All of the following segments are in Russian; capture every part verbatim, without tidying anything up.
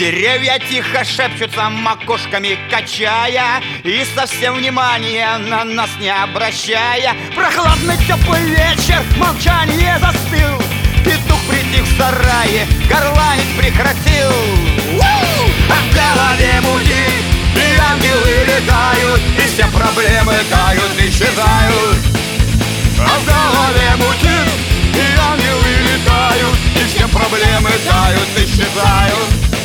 Деревья тихо шепчутся, макушками качая, и совсем внимания на нас не обращая. Прохладный теплый вечер, молчание застыл, петух притих в сарае, горланить прекратил. А в голове мутит, и ангелы летают, и все проблемы тают, исчезают. А в голове мутит, и ангелы летают, и все проблемы тают, исчезают.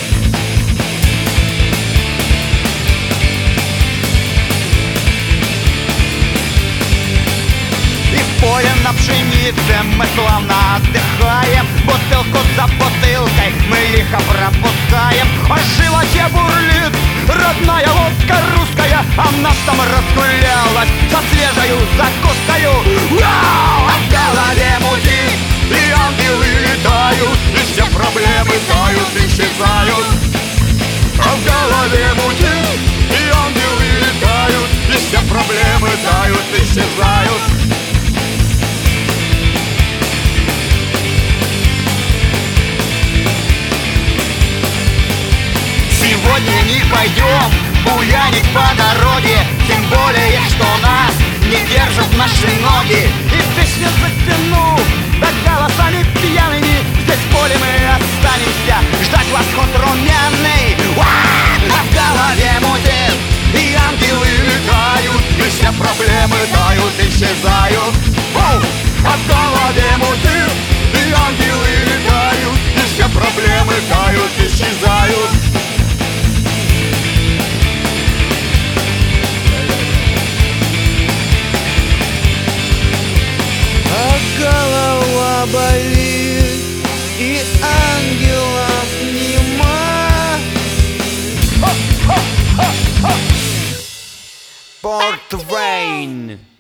Поле на пшенице мы славно отдыхаем, бутылку за бутылкой мы лихо пропускаем. А в животе бурлит родная водка русская, а нас там разгулялась со свежею закускою. Вау! А в голове мутит, и ангелы летают, и все проблемы тают, исчезают. А в голове мутит, и ангелы летают, и все проблемы тают, исчезают. Сегодня не пойдем буянить по дороге, тем более, что нас не держат наши ноги. И песню затяну, да голосами пьяными, здесь в поле мы останемся, ждать восход румяный. А в голове мутит, и ангелы летают, и все проблемы тают, исчезают. А в голове мутит, и ангелы летают, и все проблемы тают, исчезают. Голова болит, и ангелов нема. Портвейн.